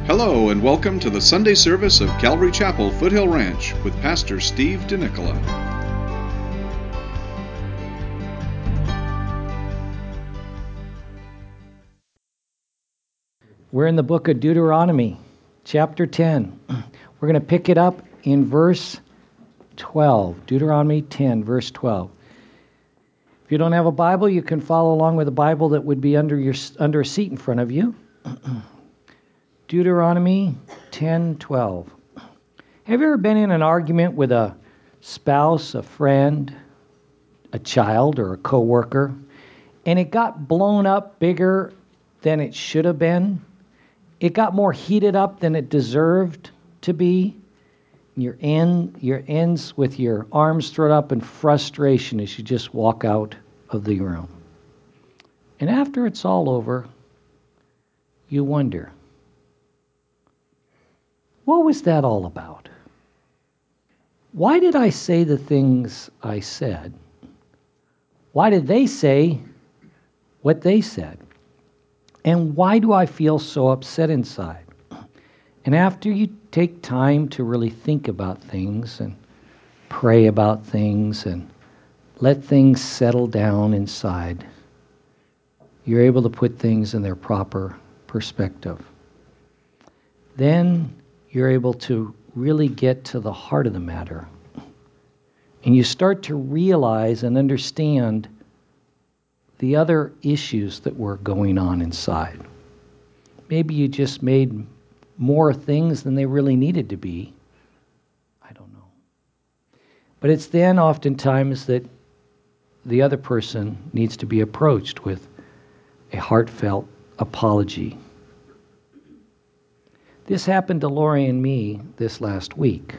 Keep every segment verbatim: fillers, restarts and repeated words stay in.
Hello and welcome to the Sunday service of Calvary Chapel, Foothill Ranch with Pastor Steve DeNicola. We're in the book of Deuteronomy, chapter ten. We're going to pick it up in verse twelve. Deuteronomy ten, verse twelve. If you don't have a Bible, you can follow along with a Bible that would be under your under a seat in front of you. Deuteronomy ten twelve. Have you ever been in an argument with a spouse, a friend, a child, or a coworker, and it got blown up bigger than it should have been? It got more heated up than it deserved to be. Your end, your ends with your arms thrown up in frustration as you just walk out of the room. And after it's all over, you wonder, what was that all about? Why did I say the things I said? Why did they say what they said? And why do I feel so upset inside? And after you take time to really think about things and pray about things and let things settle down inside, you're able to put things in their proper perspective. Then you're able to really get to the heart of the matter. And you start to realize and understand the other issues that were going on inside. Maybe you just made more things than they really needed to be. I don't know. But it's then oftentimes that the other person needs to be approached with a heartfelt apology. This happened to Lori and me this last week.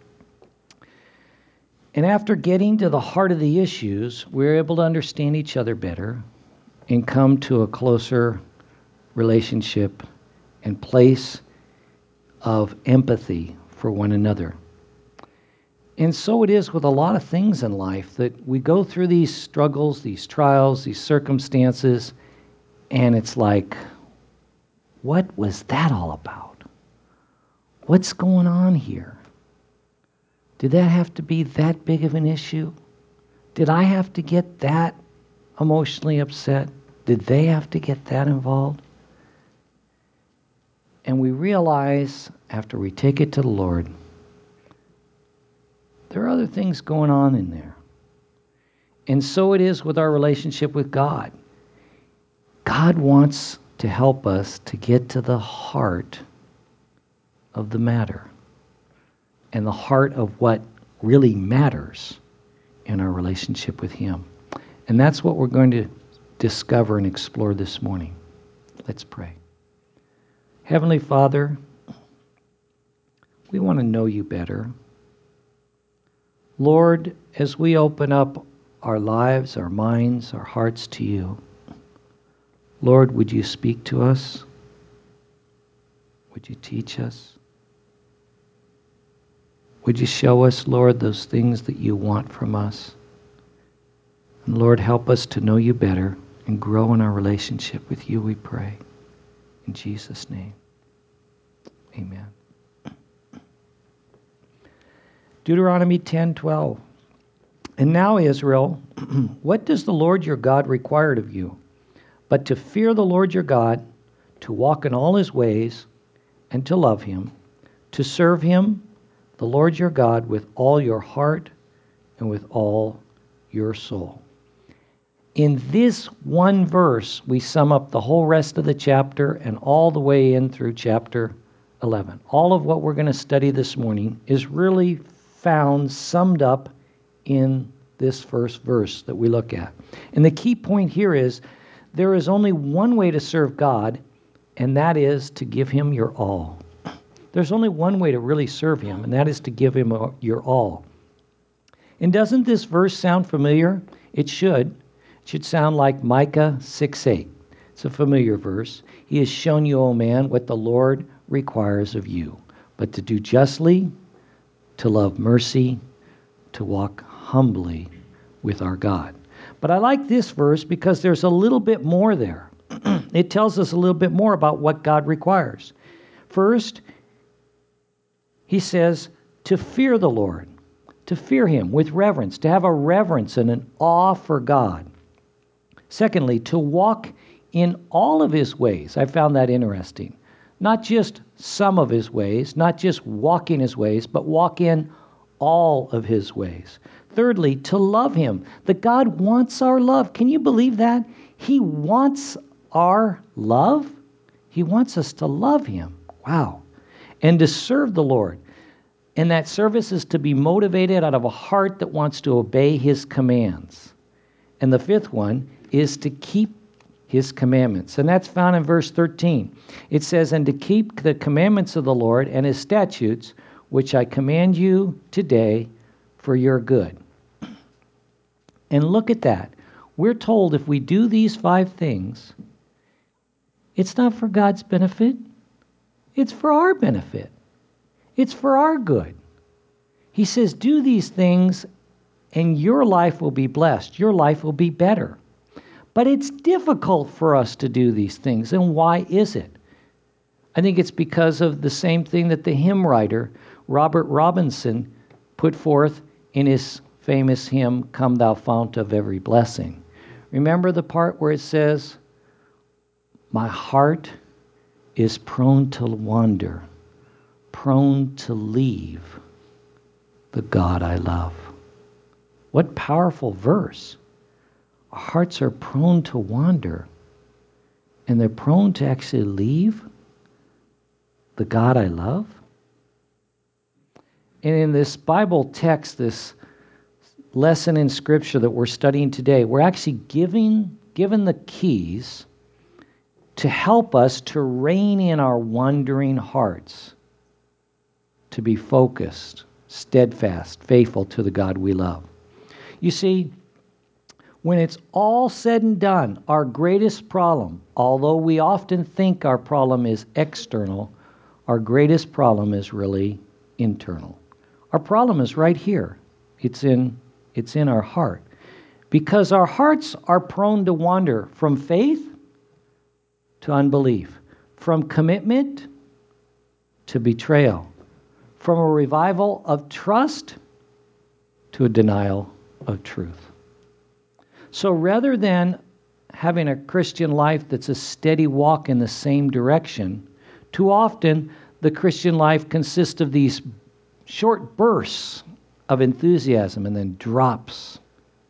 And after getting to the heart of the issues, we were able to understand each other better and come to a closer relationship and place of empathy for one another. And so it is with a lot of things in life that we go through these struggles, these trials, these circumstances, and it's like, what was that all about? What's going on here? Did that have to be that big of an issue? Did I have to get that emotionally upset? Did they have to get that involved? And we realize, after we take it to the Lord, there are other things going on in there. And so it is with our relationship with God. God wants to help us to get to the heart of the matter and the heart of what really matters in our relationship with Him. And that's what we're going to discover and explore this morning. Let's pray. Heavenly Father, we want to know You better. Lord, as we open up our lives, our minds, our hearts to You, Lord, would You speak to us? Would You teach us? Would You show us, Lord, those things that You want from us? And Lord, help us to know You better and grow in our relationship with You, we pray. In Jesus' name, amen. Deuteronomy ten twelve. And now, Israel, what does the Lord your God require of you? But to fear the Lord your God, to walk in all His ways, and to love Him, to serve Him, the Lord your God, with all your heart and with all your soul. In this one verse, we sum up the whole rest of the chapter and all the way in through chapter eleven. All of what we're going to study this morning is really found, summed up in this first verse that we look at. And the key point here is there is only one way to serve God, and that is to give Him your all. There's only one way to really serve Him, and that is to give Him your all. And doesn't this verse sound familiar? It should. It should sound like Micah six eight. It's a familiar verse. He has shown you, O man, what the Lord requires of you, but to do justly, to love mercy, to walk humbly with our God. But I like this verse because there's a little bit more there. It tells us a little bit more about what God requires. First, he says to fear the Lord, to fear him with reverence, to have a reverence and an awe for God. Secondly, to walk in all of his ways. I found that interesting. Not just some of his ways, not just walk in his ways, but walk in all of his ways. Thirdly, to love him. That God wants our love. Can you believe that? He wants our love. He wants us to love him. Wow. And to serve the Lord. And that service is to be motivated out of a heart that wants to obey his commands. And the fifth one is to keep his commandments. And that's found in verse thirteen. It says, and to keep the commandments of the Lord and his statutes, which I command you today for your good. And look at that. We're told if we do these five things, it's not for God's benefit. It's for our benefit. It's for our good. He says, do these things and your life will be blessed. Your life will be better. But it's difficult for us to do these things. And why is it? I think it's because of the same thing that the hymn writer, Robert Robinson, put forth in his famous hymn, Come Thou Fount of Every Blessing. Remember the part where it says, my heart is prone to wander, prone to leave the God I love. What powerful verse. Our hearts are prone to wander, and they're prone to actually leave the God I love. And in this Bible text, this lesson in Scripture that we're studying today, we're actually giving given the keys to help us to rein in our wandering hearts, to be focused, steadfast, faithful to the God we love. You see, when it's all said and done, our greatest problem, although we often think our problem is external, our greatest problem is really internal. Our problem is right here. It's in, it's in our heart. Because our hearts are prone to wander from faith to unbelief, from commitment to betrayal, from a revival of trust to a denial of truth. So rather than having a Christian life that's a steady walk in the same direction, too often the Christian life consists of these short bursts of enthusiasm and then drops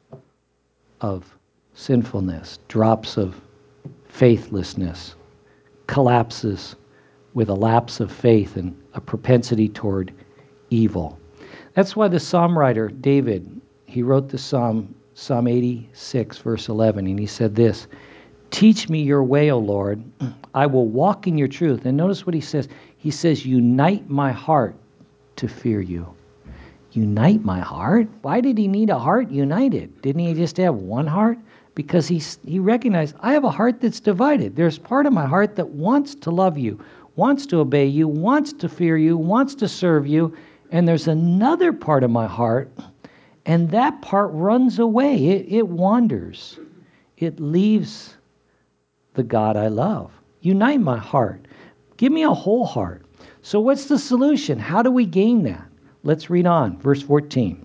of sinfulness, drops of faithlessness, collapses with a lapse of faith and a propensity toward evil. That's why the psalm writer, David, he wrote the psalm, Psalm eighty-six, verse eleven, and he said this, teach me your way, O Lord. I will walk in your truth. And notice what he says. He says, unite my heart to fear you. Unite my heart? Why did he need a heart united? Didn't he just have one heart? Because he, he recognized, I have a heart that's divided. There's part of my heart that wants to love you, wants to obey you, wants to fear you, wants to serve you. And there's another part of my heart, and that part runs away. It, it wanders. It leaves the God I love. Unite my heart. Give me a whole heart. So what's the solution? How do we gain that? Let's read on. Verse fourteen.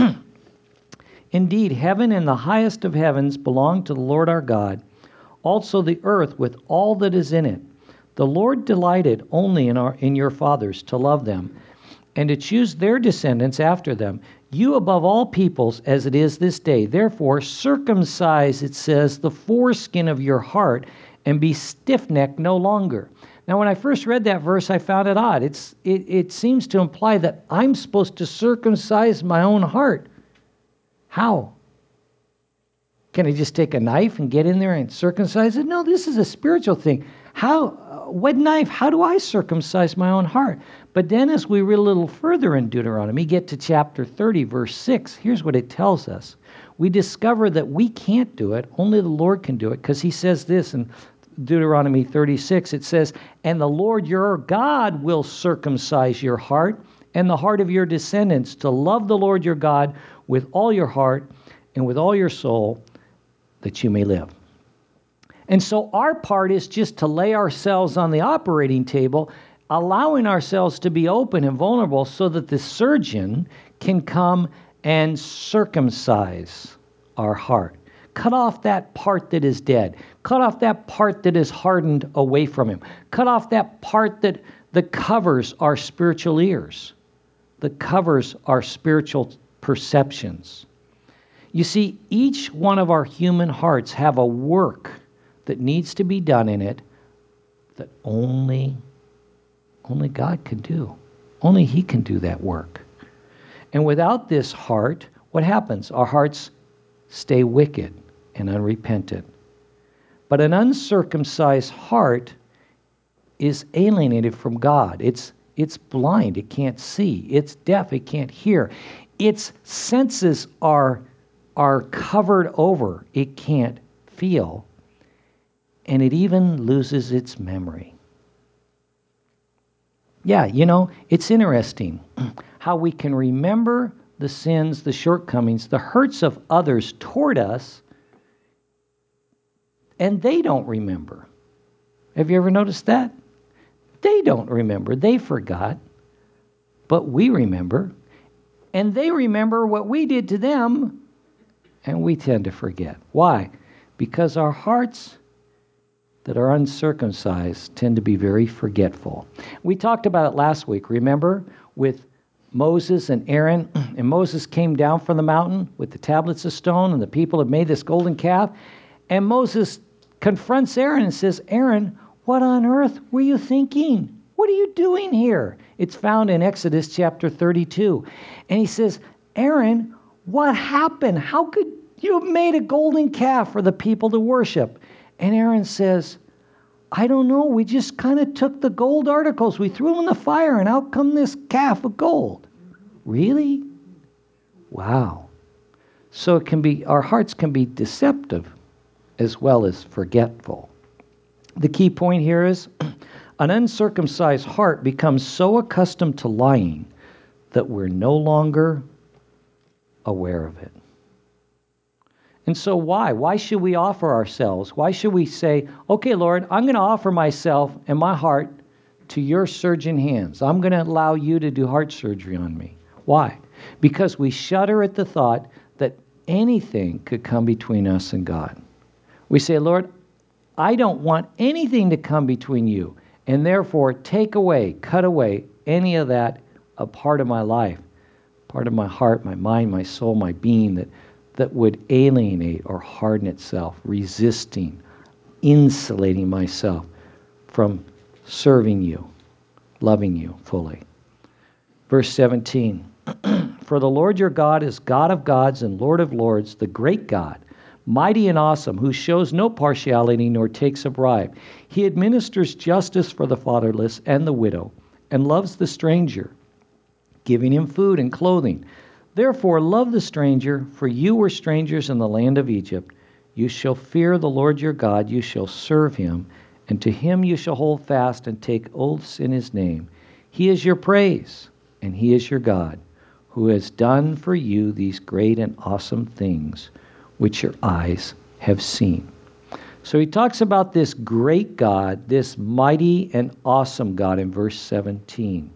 Indeed, heaven and the highest of heavens belong to the Lord our God, also the earth with all that is in it. The Lord delighted only in, our, in your fathers to love them, and to choose their descendants after them, you above all peoples as it is this day. Therefore, circumcise, it says, the foreskin of your heart, and be stiff-necked no longer. Now, when I first read that verse, I found it odd. It's, it, it seems to imply that I'm supposed to circumcise my own heart. How? Can I just take a knife and get in there and circumcise it? No, this is a spiritual thing. How? What knife? How do I circumcise my own heart? But then as we read a little further in Deuteronomy, get to chapter thirty, verse six, here's what it tells us. We discover that we can't do it. Only the Lord can do it, because he says this in Deuteronomy thirty-six. It says, and the Lord your God will circumcise your heart and the heart of your descendants to love the Lord your God with all your heart and with all your soul, that you may live. And so our part is just to lay ourselves on the operating table. allowing ourselves to be open and vulnerable so that the surgeon can come and circumcise our heart. Cut off that part that is dead. Cut off that part that is hardened away from him. Cut off that part that, that covers our spiritual ears, that covers our spiritual perceptions. You see, each one of our human hearts have a work that needs to be done in it that only, only God can do. Only He can do that work. And without this heart, what happens? Our hearts stay wicked and unrepentant. But an uncircumcised heart is alienated from God. It's, it's blind. It can't see. It's deaf. It can't hear. Its senses are, are covered over. It can't feel. And it even loses its memory. Yeah, you know, it's interesting how we can remember the sins, the shortcomings, the hurts of others toward us, and they don't remember. Have you ever noticed that? They don't remember. They forgot. But we remember. And they remember what we did to them, and we tend to forget. Why? Because our hearts that are uncircumcised tend to be very forgetful. We talked about it last week, remember? With Moses and Aaron. And Moses came down from the mountain with the tablets of stone, and the people had made this golden calf. And Moses confronts Aaron and says, Aaron, what on earth were you thinking? What are you doing here? It's found in Exodus chapter thirty-two. And he says, Aaron, what happened? How could you have made a golden calf for the people to worship? And Aaron says, I don't know. We just kind of took the gold articles. We threw them in the fire, and out come this calf of gold. Really? Wow. So it can be, our hearts can be deceptive as well as forgetful. The key point here is an uncircumcised heart becomes so accustomed to lying that we're no longer aware of it. And so why? Why should we offer ourselves? Why should we say, okay, Lord, I'm going to offer myself and my heart to your surgeon hands. I'm going to allow you to do heart surgery on me. Why? Because we shudder at the thought that anything could come between us and God. We say, Lord, I don't want anything to come between you, and therefore take away, cut away any of that, a part of my life, part of my heart, my mind, my soul, my being that that would alienate or harden itself, resisting, insulating myself from serving you, loving you fully. Verse seventeen, for the Lord your God is God of gods and Lord of lords, the great God, mighty and awesome, who shows no partiality nor takes a bribe. He administers justice for the fatherless and the widow, and loves the stranger, giving him food and clothing. Therefore, love the stranger, for you were strangers in the land of Egypt. You shall fear the Lord your God, you shall serve him, and to him you shall hold fast and take oaths in his name. He is your praise, and he is your God, who has done for you these great and awesome things, which your eyes have seen. So he talks about this great God, this mighty and awesome God in verse seventeen.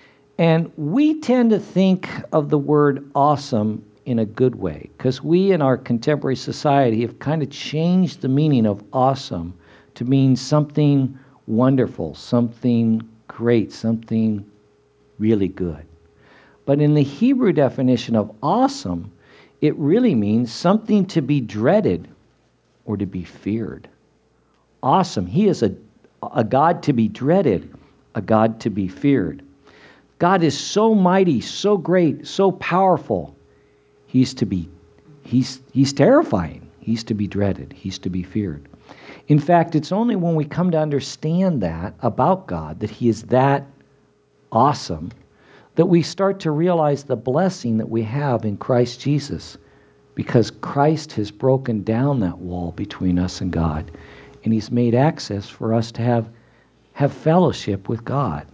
And we tend to think of the word awesome in a good way, because we in our contemporary society have kind of changed the meaning of awesome to mean something wonderful, something great, something really good. But in the Hebrew definition of awesome, it really means something to be dreaded or to be feared. Awesome. He is a, a God to be dreaded, a God to be feared. God is so mighty, so great, so powerful. He's to be, he's, he's terrifying. He's to be dreaded. He's to be feared. In fact, it's only when we come to understand that about God, that he is that awesome, that we start to realize the blessing that we have in Christ Jesus, because Christ has broken down that wall between us and God, and he's made access for us to have, have fellowship with God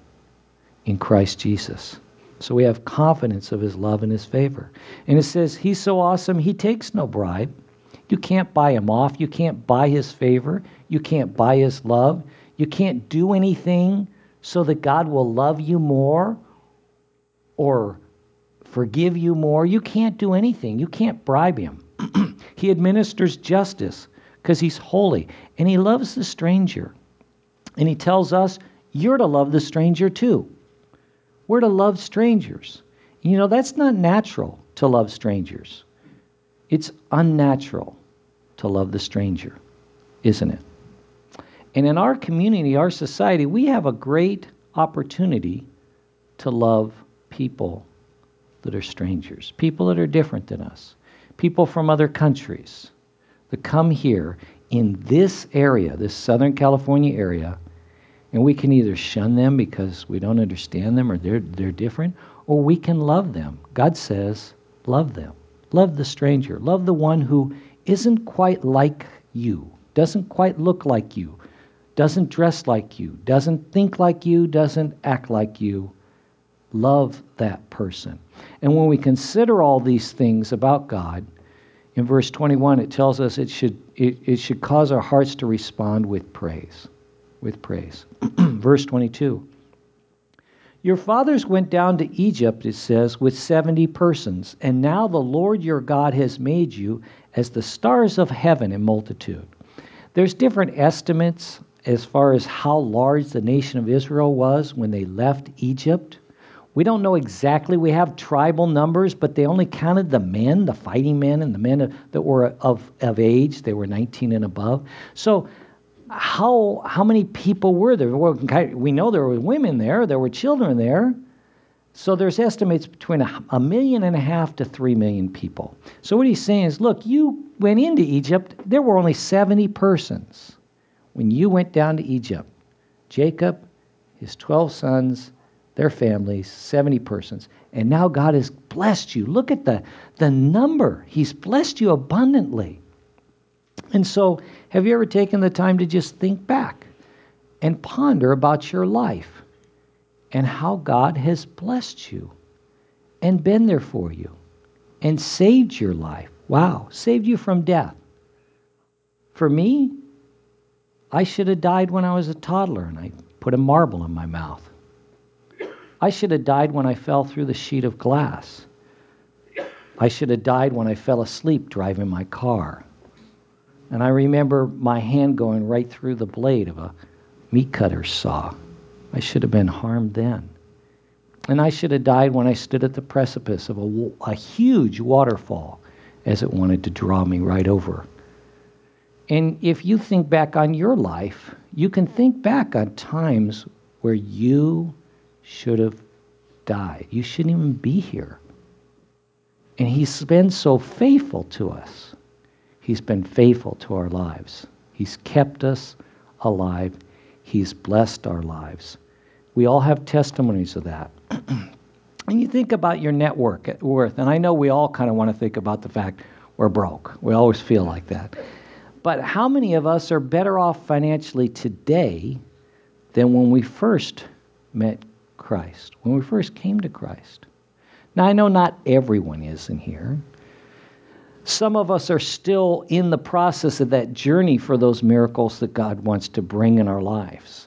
in Christ Jesus. So we have confidence of his love and his favor. And it says he's so awesome, he takes no bribe. You can't buy him off. You can't buy his favor. You can't buy his love. You can't do anything so that God will love you more or forgive you more? You can't do anything. You can't bribe him. He administers justice because he's holy, and he loves the stranger. And he tells us, you're to love the stranger too. We're to love strangers. You know, that's not natural to love strangers. It's unnatural to love the stranger, isn't it? And in our community, our society, we have a great opportunity to love people that are strangers, people that are different than us, people from other countries that come here in this area, this Southern California area, and we can either shun them because we don't understand them or they're, they're different, or we can love them. God says, love them. Love the stranger. Love the one who isn't quite like you, doesn't quite look like you, doesn't dress like you, doesn't think like you, doesn't act like you. Love that person. And when we consider all these things about God, in verse twenty-one, it tells us it should it, it should cause our hearts to respond with praise. With praise. Verse twenty-two. Your fathers went down to Egypt, it says, with seventy persons, and now the Lord your God has made you as the stars of heaven in multitude. There's different estimates as far as how large the nation of Israel was when they left Egypt. We don't know exactly. We have tribal numbers, but they only counted the men, the fighting men, and the men that were of, of age. They were nineteen and above. So how how many people were there? Well, we know there were women there. There were children there. So there's estimates between a, a million and a half to three million people. So what he's saying is, look, you went into Egypt. There were only seventy persons when you went down to Egypt. Jacob, his twelve sons, their families, seventy persons. And now God has blessed you. Look at the, the number. He's blessed you abundantly. And so, have you ever taken the time to just think back and ponder about your life and how God has blessed you and been there for you and saved your life? Wow, saved you from death. For me, I should have died when I was a toddler and I put a marble in my mouth. I should have died when I fell through the sheet of glass. I should have died when I fell asleep driving my car. And I remember my hand going right through the blade of a meat cutter saw. I should have been harmed then. And I should have died when I stood at the precipice of a, a huge waterfall as it wanted to draw me right over. And if you think back on your life, you can think back on times where you should have died. You shouldn't even be here. And he's been so faithful to us. He's been faithful to our lives. He's kept us alive. He's blessed our lives. We all have testimonies of that. And you think about your net worth, and I know we all kind of want to think about the fact we're broke. We always feel like that. But how many of us are better off financially today than when we first met Christ, when we first came to Christ? Now, I know not everyone is in here. Some of us are still in the process of that journey for those miracles that God wants to bring in our lives.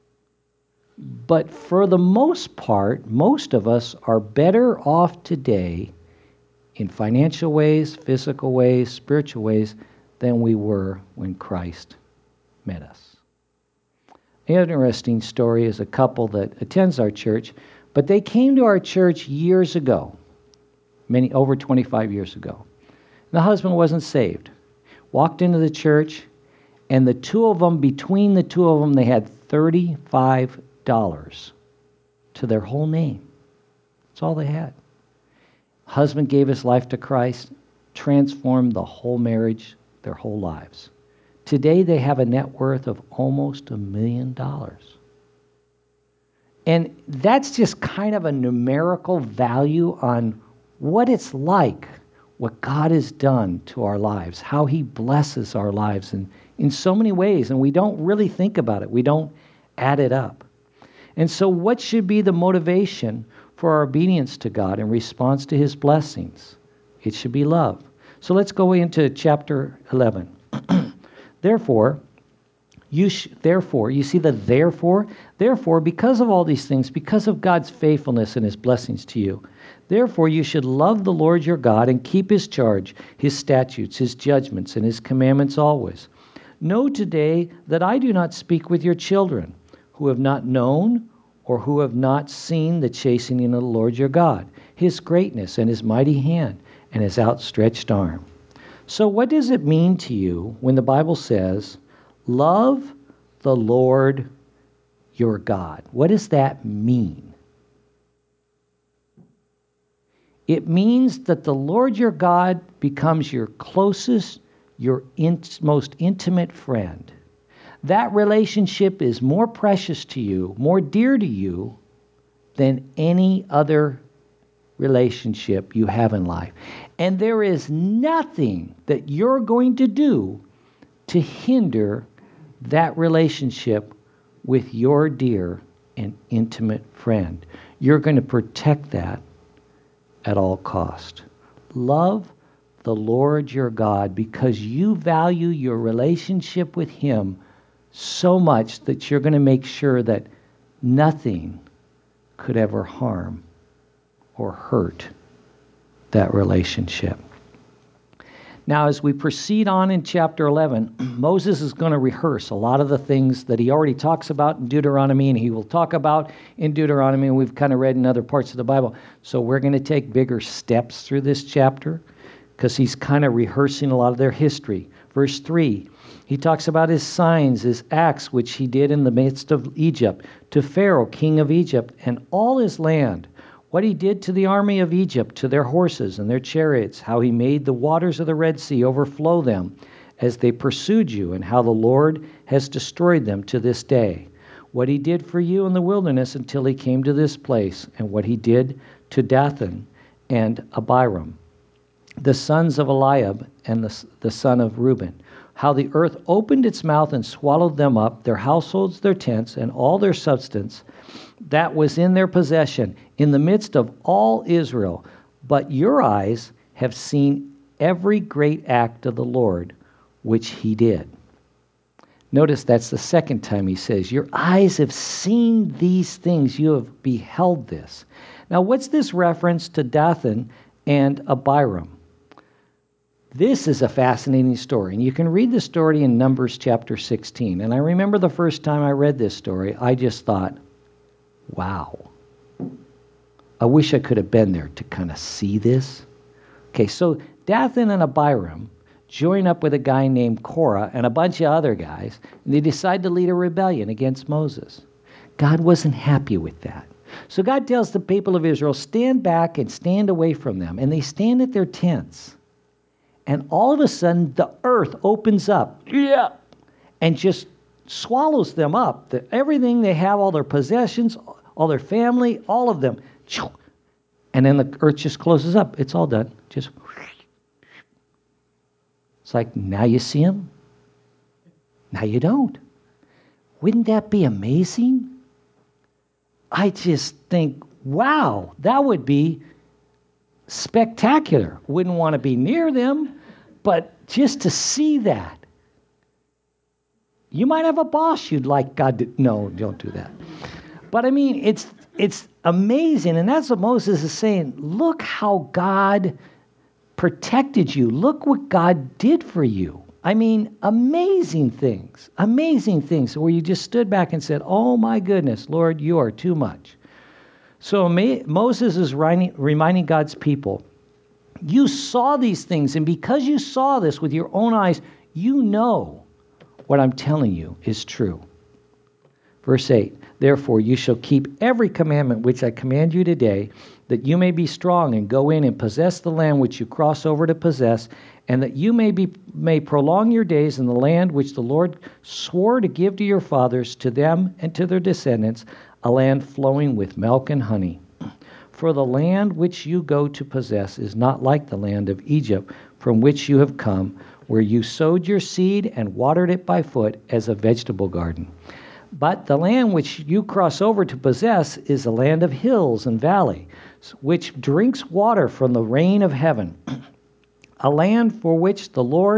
But for the most part, most of us are better off today in financial ways, physical ways, spiritual ways, than we were when Christ met us. An interesting story is a couple that attends our church, but they came to our church years ago, many over twenty-five years ago. The husband wasn't saved. Walked into the church, and the two of them, between the two of them, they had thirty-five dollars to their whole name. That's all they had. Husband gave his life to Christ, transformed the whole marriage, their whole lives. Today they have a net worth of almost a million dollars. And that's just kind of a numerical value on what it's like, what God has done to our lives, how he blesses our lives in, in so many ways, and we don't really think about it. We don't add it up. And so what should be the motivation for our obedience to God in response to his blessings? It should be love. So let's go into chapter eleven. Therefore, You sh- therefore, you see the therefore? Therefore, because of all these things, because of God's faithfulness and his blessings to you, therefore you should love the Lord your God and keep his charge, his statutes, his judgments, and his commandments always. Know today that I do not speak with your children, who have not known or who have not seen the chastening of the Lord your God, his greatness and his mighty hand and his outstretched arm. So what does it mean to you when the Bible says, love the Lord your God? What does that mean? It means that the Lord your God becomes your closest, your in- most intimate friend. That relationship is more precious to you, more dear to you than any other relationship you have in life. And there is nothing that you're going to do to hinder that relationship with your dear and intimate friend. You're going to protect that at all cost. Love the Lord your God because you value your relationship with him so much that you're going to make sure that nothing could ever harm or hurt that relationship. Now, as we proceed on in chapter eleven, Moses is going to rehearse a lot of the things that he already talks about in Deuteronomy, and he will talk about in Deuteronomy, and we've kind of read in other parts of the Bible. So we're going to take bigger steps through this chapter because he's kind of rehearsing a lot of their history. Verse three, he talks about his signs, his acts, which he did in the midst of Egypt, to Pharaoh, king of Egypt, and all his land, what he did to the army of Egypt, to their horses and their chariots, how he made the waters of the Red Sea overflow them as they pursued you, and how the Lord has destroyed them to this day. What he did for you in the wilderness until he came to this place, and what he did to Dathan and Abiram, the sons of Eliab and the, the son of Reuben, how the earth opened its mouth and swallowed them up, their households, their tents, and all their substance that was in their possession, in the midst of all Israel. But your eyes have seen every great act of the Lord, which he did. Notice that's the second time he says, your eyes have seen these things, you have beheld this. Now, what's this reference to Dathan and Abiram? This is a fascinating story, and you can read the story in Numbers chapter sixteen. And I remember the first time I read this story, I just thought, wow. I wish I could have been there to kind of see this. Okay, so Dathan and Abiram join up with a guy named Korah and a bunch of other guys, and they decide to lead a rebellion against Moses. God wasn't happy with that. So God tells the people of Israel, stand back and stand away from them. And they stand at their tents. And all of a sudden, the earth opens up, yeah, and just swallows them up. The, everything they have, all their possessions, all their family, all of them. And then the earth just closes up. It's all done. Just. It's like, now you see them, now you don't. Wouldn't that be amazing? I just think, wow, that would be spectacular. Wouldn't want to be near them, but just to see that. You might have a boss you'd like God to, no, don't do that. But I mean, it's it's amazing, and that's what Moses is saying. Look how God protected you. Look what God did for you. I mean, amazing things, amazing things where you just stood back and said, oh my goodness, Lord, you are too much. So Moses is reminding God's people, you saw these things, and because you saw this with your own eyes, you know what I'm telling you is true. Verse eight, therefore you shall keep every commandment which I command you today, that you may be strong and go in and possess the land which you cross over to possess, and that you may be may prolong your days in the land which the Lord swore to give to your fathers, to them and to their descendants, a land flowing with milk and honey. For the land which you go to possess is not like the land of Egypt, from which you have come, where you sowed your seed and watered it by foot as a vegetable garden. But the land which you cross over to possess is a land of hills and valleys, which drinks water from the rain of heaven, a land for which the Lord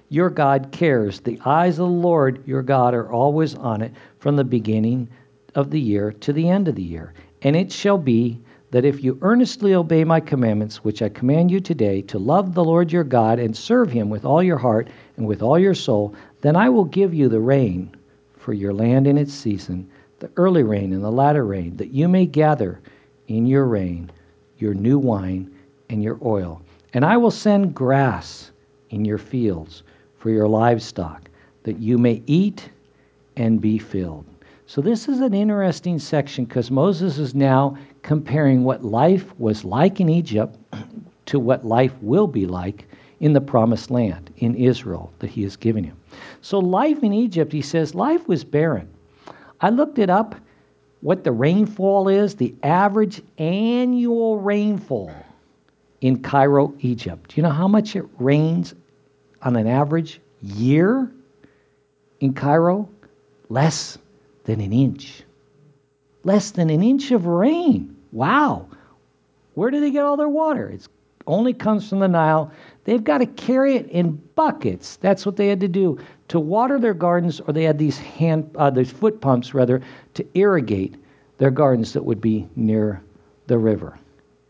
your God cares. The eyes of the Lord your God are always on it from the beginning of the year to the end of the year. And it shall be that if you earnestly obey my commandments, which I command you today, to love the Lord your God and serve him with all your heart and with all your soul, then I will give you the rain for your land in its season, the early rain and the latter rain, that you may gather in your rain your new wine and your oil. And I will send grass in your fields for your livestock, that you may eat and be filled. So this is an interesting section because Moses is now comparing what life was like in Egypt to what life will be like in the promised land, in Israel, that he has given him. So life in Egypt, he says, life was barren. I looked it up, what the rainfall is, the average annual rainfall in Cairo, Egypt. Do you know how much it rains on an average year in Cairo? Less than an inch. Less than an inch of rain. Wow. Where do they get all their water? It only comes from the Nile. They've got to carry it in buckets. That's what they had to do to water their gardens, or they had these hand, uh, these foot pumps rather, to irrigate their gardens that would be near the river.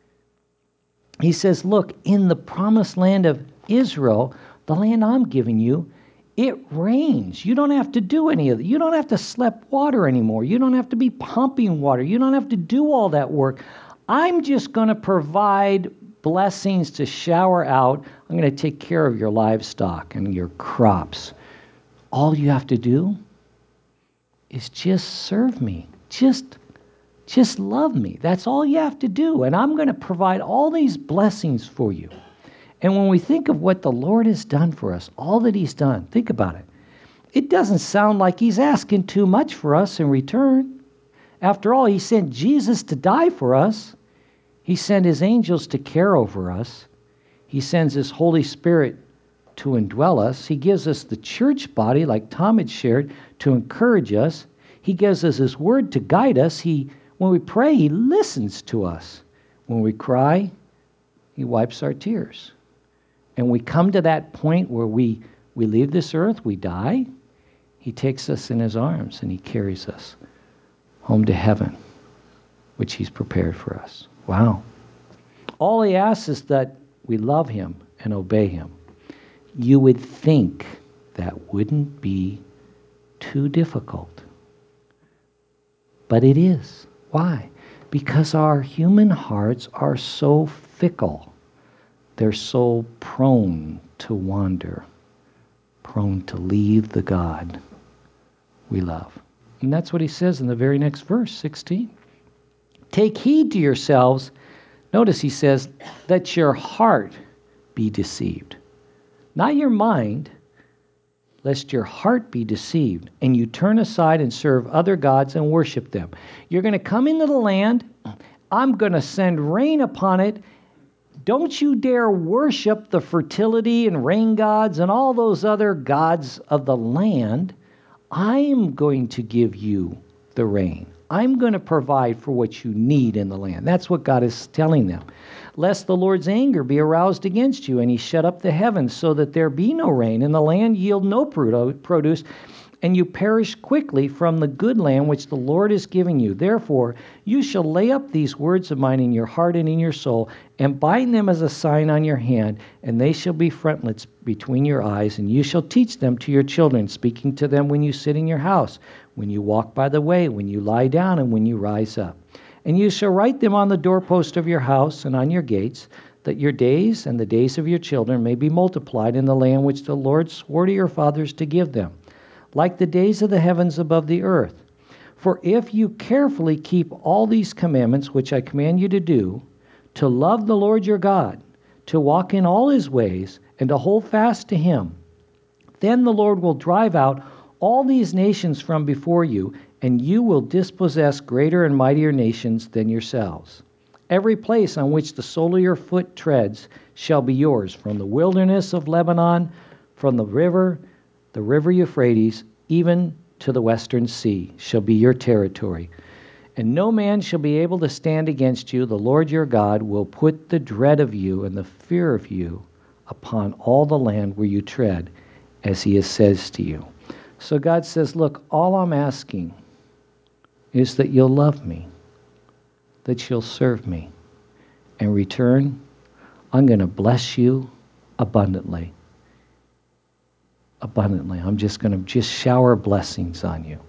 He says, look, in the promised land of Israel, the land I'm giving you, it rains. You don't have to do any of it. You don't have to slep water anymore. You don't have to be pumping water. You don't have to do all that work. I'm just going to provide blessings to shower out. I'm going to take care of your livestock and your crops. All you have to do is just serve me. Just, just love me. That's all you have to do. And I'm going to provide all these blessings for you. And when we think of what the Lord has done for us, all that he's done, think about it. It doesn't sound like he's asking too much for us in return. After all, he sent Jesus to die for us. He sent his angels to care over us. He sends his Holy Spirit to indwell us. He gives us the church body, like Tom had shared, to encourage us. He gives us his word to guide us. He, when we pray, he listens to us. When we cry, he wipes our tears. And we come to that point where we, we leave this earth, we die. He takes us in his arms and he carries us home to heaven, which he's prepared for us. Wow. All he asks is that we love him and obey him. You would think that wouldn't be too difficult. But it is. Why? Because our human hearts are so fickle. They're so prone to wander, prone to leave the God we love. And that's what he says in the very next verse, sixteen. Take heed to yourselves. Notice he says, that your heart be deceived. Not your mind, lest your heart be deceived, and you turn aside and serve other gods and worship them. You're going to come into the land. I'm going to send rain upon it. Don't you dare worship the fertility and rain gods and all those other gods of the land. I'm going to give you the rain. I'm going to provide for what you need in the land. That's what God is telling them. Lest the Lord's anger be aroused against you, and he shut up the heavens so that there be no rain, and the land yield no produce, and you perish quickly from the good land which the Lord is giving you. Therefore, you shall lay up these words of mine in your heart and in your soul, and bind them as a sign on your hand, and they shall be frontlets between your eyes, and you shall teach them to your children, speaking to them when you sit in your house, when you walk by the way, when you lie down, and when you rise up. And you shall write them on the doorpost of your house and on your gates, that your days and the days of your children may be multiplied in the land which the Lord swore to your fathers to give them, like the days of the heavens above the earth. For if you carefully keep all these commandments which I command you to do, to love the Lord your God, to walk in all his ways, and to hold fast to him, then the Lord will drive out all these nations from before you, and you will dispossess greater and mightier nations than yourselves. Every place on which the sole of your foot treads shall be yours, from the wilderness of Lebanon, from the river, the river Euphrates, even to the western sea, shall be your territory. And no man shall be able to stand against you. The Lord your God will put the dread of you and the fear of you upon all the land where you tread, as he has says to you. So God says, look, all I'm asking is that you'll love me, that you'll serve me. In return, I'm going to bless you abundantly. Abundantly. I'm just going to just shower blessings on you.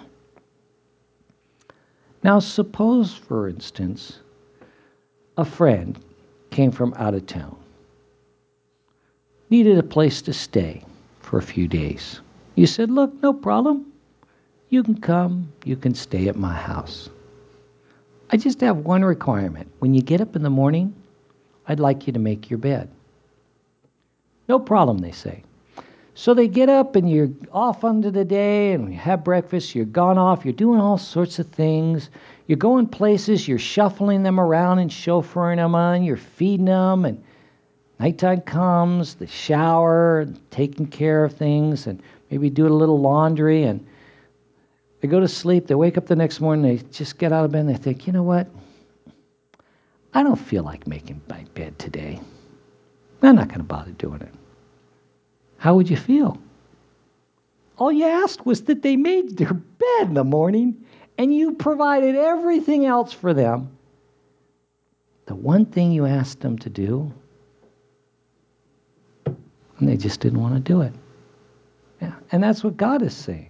Now, suppose, for instance, a friend came from out of town, needed a place to stay for a few days. You said, look, no problem. You can come, you can stay at my house. I just have one requirement. When you get up in the morning, I'd like you to make your bed. No problem, they say. So they get up and you're off under the day and you have breakfast, you're gone off, you're doing all sorts of things. You're going places, you're shuffling them around and chauffeuring them on, you're feeding them, and nighttime comes, the shower, and taking care of things, and maybe do a little laundry, and they go to sleep, they wake up the next morning, they just get out of bed and they think, you know what? I don't feel like making my bed today. I'm not going to bother doing it. How would you feel? All you asked was that they made their bed in the morning, and you provided everything else for them. The one thing you asked them to do, and they just didn't want to do it. Yeah, and that's what God is saying.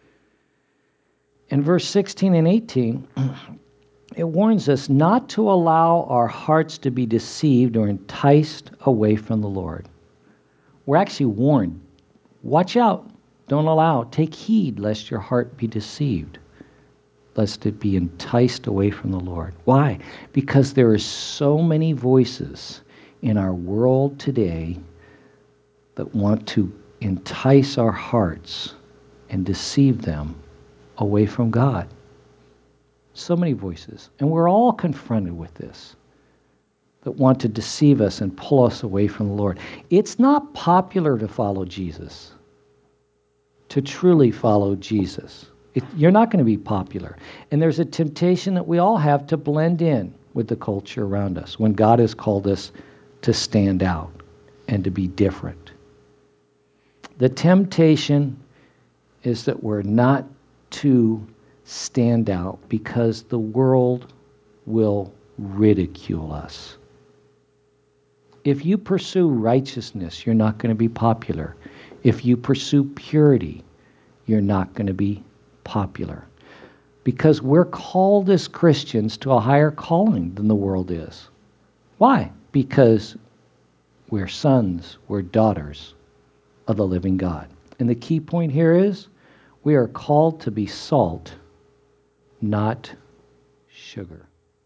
In verse sixteen and eighteen, it warns us not to allow our hearts to be deceived or enticed away from the Lord. We're actually warned, watch out, don't allow, take heed lest your heart be deceived, lest it be enticed away from the Lord. Why? Because there are so many voices in our world today that want to entice our hearts and deceive them away from God. So many voices. And we're all confronted with this, that want to deceive us and pull us away from the Lord. It's not popular to follow Jesus, to truly follow Jesus. It, you're not going to be popular. And there's a temptation that we all have to blend in with the culture around us when God has called us to stand out and to be different. The temptation is that we're not to stand out because the world will ridicule us. If you pursue righteousness, you're not going to be popular. If you pursue purity, you're not going to be popular. Because we're called as Christians to a higher calling than the world is. Why? Because we're sons, we're daughters of the living God. And the key point here is we are called to be salt, not sugar.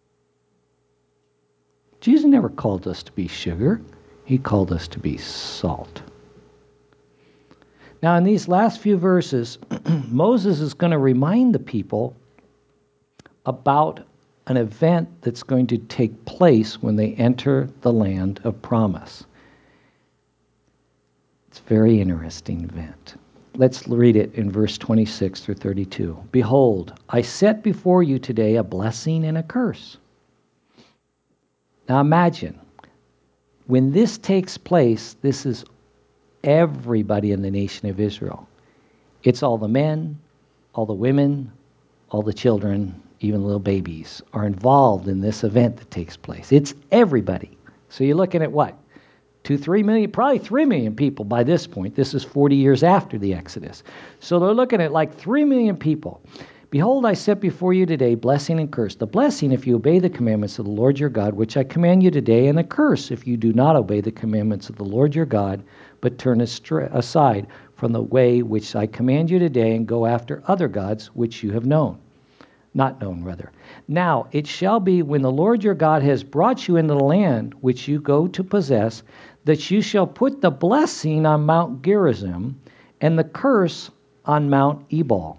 Jesus never called us to be sugar. He called us to be salt. Now, in these last few verses, Moses is going to remind the people about an event that's going to take place when they enter the land of promise. It's a very interesting event. Let's read it in verse twenty-six through thirty-two. Behold, I set before you today a blessing and a curse. Now imagine, when this takes place, this is everybody in the nation of Israel. It's all the men, all the women, all the children, even little babies are involved in this event that takes place. It's everybody. So you're looking at what? Two, three million, probably three million people by this point. This is forty years after the Exodus. So they're looking at like three million people. Behold, I set before you today blessing and curse. The blessing if you obey the commandments of the Lord your God, which I command you today, and the curse if you do not obey the commandments of the Lord your God, but turn aside from the way which I command you today and go after other gods which you have known. Not known, rather. Now it shall be when the Lord your God has brought you into the land which you go to possess, that you shall put the blessing on Mount Gerizim and the curse on Mount Ebal.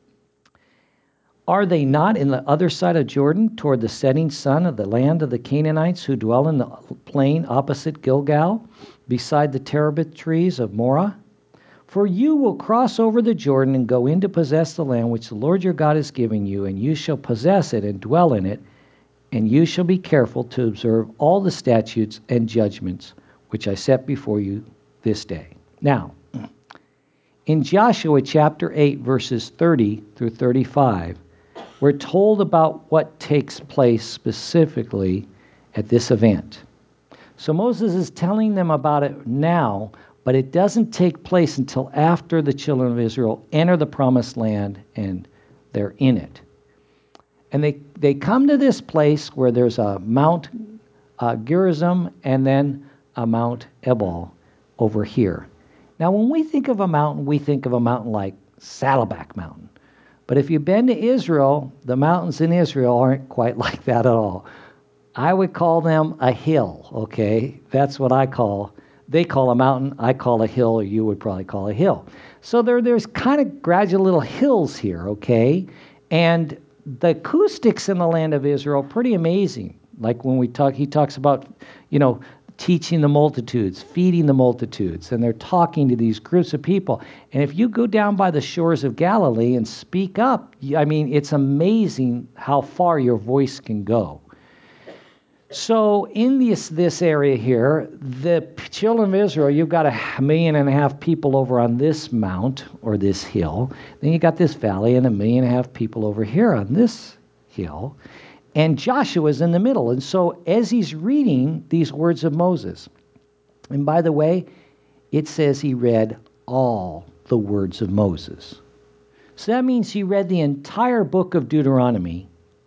Are they not in the other side of Jordan, toward the setting sun of the land of the Canaanites who dwell in the plain opposite Gilgal, beside the terebinth trees of Morah? For you will cross over the Jordan and go in to possess the land which the Lord your God is giving you, and you shall possess it and dwell in it, and you shall be careful to observe all the statutes and judgments which I set before you this day. Now, In Joshua chapter eight, verses thirty through thirty-five, we're told about what takes place specifically at this event. So Moses is telling them about it now, but it doesn't take place until after the children of Israel enter the promised land and they're in it. And they, they come to this place where there's a Mount uh, Gerizim and then a Mount Ebal over here. Now, when we think of a mountain, we think of a mountain like Saddleback Mountain. But if you've been to Israel, the mountains in Israel aren't quite like that at all. I would call them a hill, okay? That's what I call. They call a mountain, I call a hill, or you would probably call a hill. So there, there's kind of gradual little hills here, okay? And the acoustics in the land of Israel are pretty amazing. Like when we talk, he talks about, you know, teaching the multitudes, feeding the multitudes, and they're talking to these groups of people. And if you go down by the shores of Galilee and speak up, I mean, it's amazing how far your voice can go. So in this, this area here, the children of Israel, you've got a million and a half people over on this mount or this hill. Then you got this valley and a million and a half people over here on this hill. And Joshua's in the middle. And so as he's reading these words of Moses, and by the way, it says he read all the words of Moses. So that means he read the entire book of Deuteronomy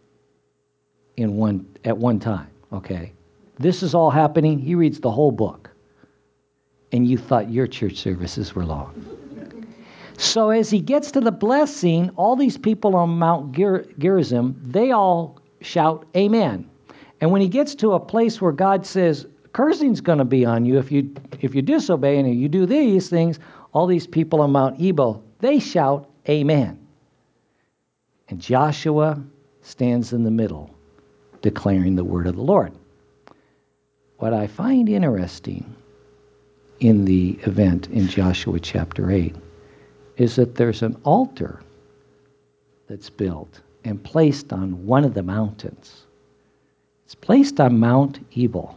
in one at one time. Okay, this is all happening. He reads the whole book. And you thought your church services were long. So as he gets to the blessing, all these people on Mount Ger- Gerizim, they all shout, amen. And when he gets to a place where God says, cursing's going to be on you if you if you disobey and you do these things, all these people on Mount Ebal, they shout, amen. And Joshua stands in the middle, declaring the word of the Lord. What I find interesting in the event in Joshua chapter eight is that there's an altar that's built and placed on one of the mountains. It's placed on Mount Ebal,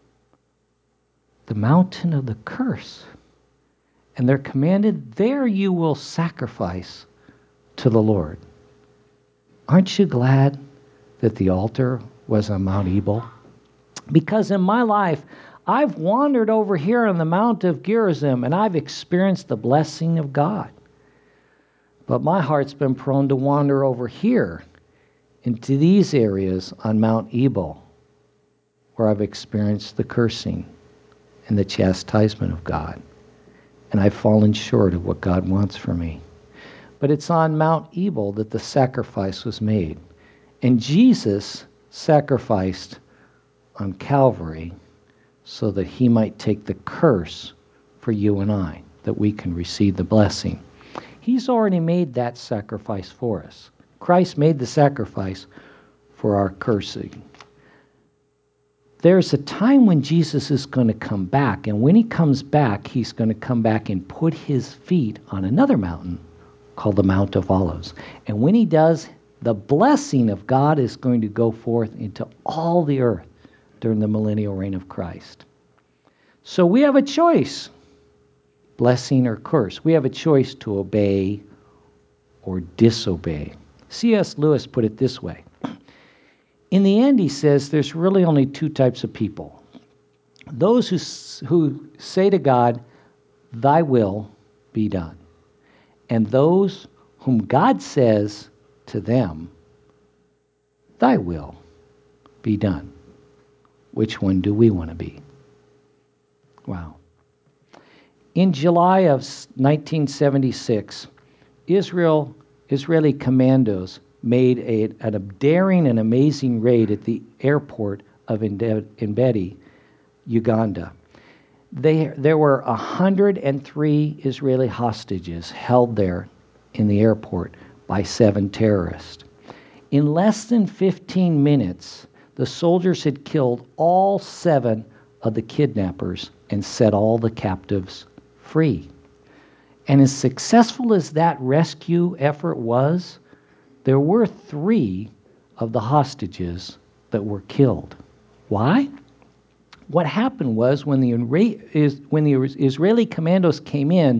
the mountain of the curse. And they're commanded, there you will sacrifice to the Lord. Aren't you glad that the altar was on Mount Ebal? Because in my life, I've wandered over here on the Mount of Gerizim, and I've experienced the blessing of God. But my heart's been prone to wander over here into these areas on Mount Ebal, where I've experienced the cursing and the chastisement of God. And I've fallen short of what God wants for me. But it's on Mount Ebal that the sacrifice was made. And Jesus sacrificed on Calvary so that he might take the curse for you and I, that we can receive the blessing. He's already made that sacrifice for us. Christ made the sacrifice for our cursing. There's a time when Jesus is going to come back, and when he comes back, he's going to come back and put his feet on another mountain called the Mount of Olives. And when he does, the blessing of God is going to go forth into all the earth during the millennial reign of Christ. So we have a choice, blessing or curse. We have a choice to obey or disobey. C S Lewis put it this way. In the end, he says, there's really only two types of people. Those who, who say to God, thy will be done. And those whom God says to them, thy will be done. Which one do we want to be? Wow. In July of nineteen seventy-six, Israel, Israeli commandos made a, a daring and amazing raid at the airport of Entebbe, Uganda. They, there were one hundred three Israeli hostages held there in the airport by seven terrorists. In less than fifteen minutes, the soldiers had killed all seven of the kidnappers and set all the captives free. And as successful as that rescue effort was, there were three of the hostages that were killed. Why? What happened was when the, when the Israeli commandos came in,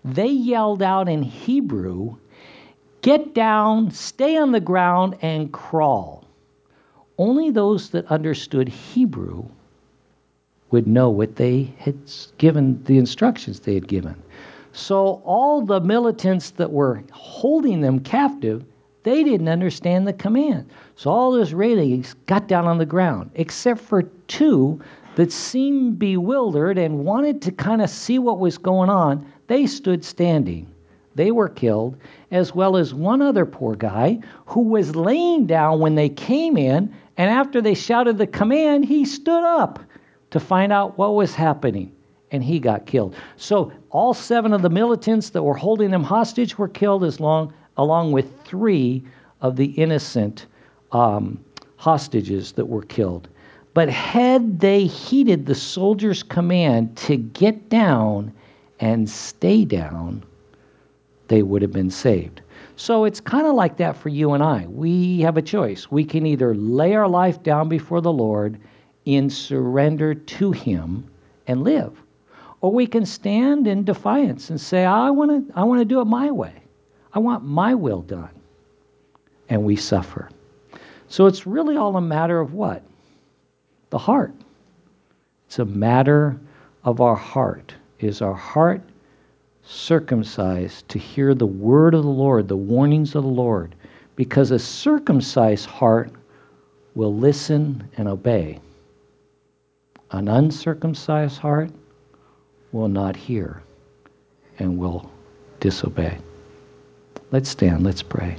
they yelled out in Hebrew, "Get down, stay on the ground, and crawl." Only those that understood Hebrew would know what they had given, the instructions they had given. So all the militants that were holding them captive, they didn't understand the command. So all the Israelis got down on the ground, except for two that seemed bewildered and wanted to kind of see what was going on. They stood standing. They were killed, as well as one other poor guy who was laying down when they came in, and after they shouted the command, he stood up to find out what was happening, and he got killed. So all seven of the militants that were holding them hostage were killed, as long, along with three of the innocent um, hostages that were killed. But had they heeded the soldiers' command to get down and stay down, they would have been saved. So it's kind of like that for you and I. We have a choice. We can either lay our life down before the Lord in surrender to Him and live, or we can stand in defiance and say, I want to I want to do it my way. I want my will done. And we suffer. So it's really all a matter of what? The heart. It's a matter of our heart. Is our heart circumcised to hear the word of the Lord, the warnings of the Lord? Because a circumcised heart will listen and obey. An uncircumcised heart will not hear and will disobey. Let's stand, let's pray.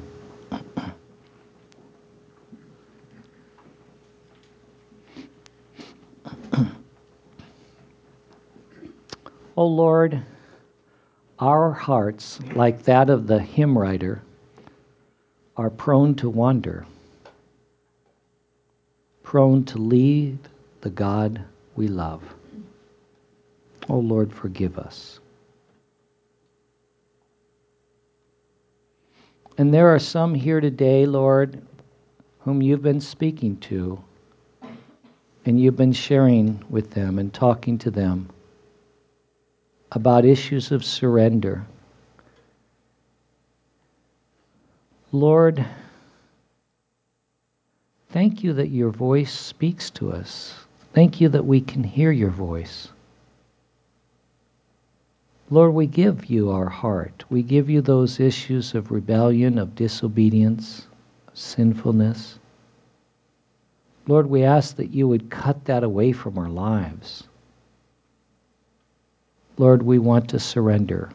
Oh Lord, our hearts, like that of the hymn writer, are prone to wander, prone to leave the God we love. Oh Lord, forgive us. And there are some here today, Lord, whom you've been speaking to, and you've been sharing with them and talking to them about issues of surrender. Lord, thank you that your voice speaks to us. Thank you that we can hear your voice. Lord, we give you our heart. We give you those issues of rebellion, of disobedience, of sinfulness. Lord, we ask that you would cut that away from our lives. Lord, we want to surrender.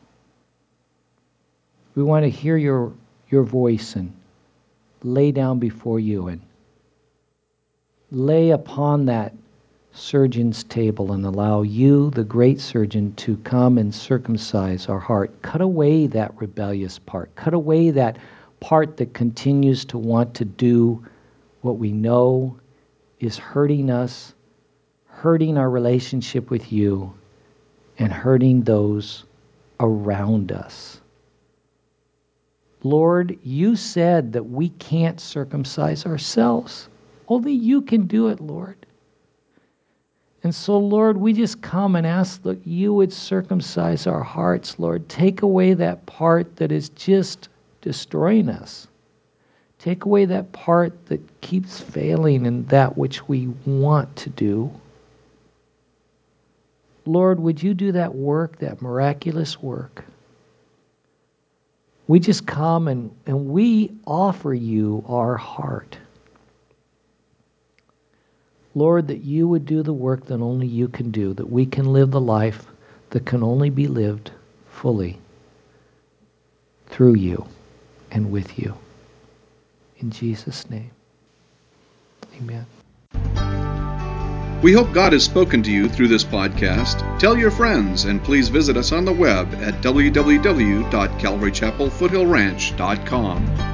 We want to hear your, your voice and lay down before you and lay upon that surgeon's table and allow you, the great surgeon, to come and circumcise our heart. Cut away that rebellious part. Cut away that part that continues to want to do what we know is hurting us, hurting our relationship with you, and hurting those around us. Lord, you said that we can't circumcise ourselves. Only you can do it, Lord. And so, Lord, we just come and ask that you would circumcise our hearts, Lord. Take away that part that is just destroying us. Take away that part that keeps failing in that which we want to do. Lord, would you do that work, that miraculous work? We just come and, and we offer you our heart. Lord, that you would do the work that only you can do, that we can live the life that can only be lived fully through you and with you. In Jesus' name, amen. We hope God has spoken to you through this podcast. Tell your friends, and please visit us on the web at w w w dot calvary chapel foothill ranch dot com.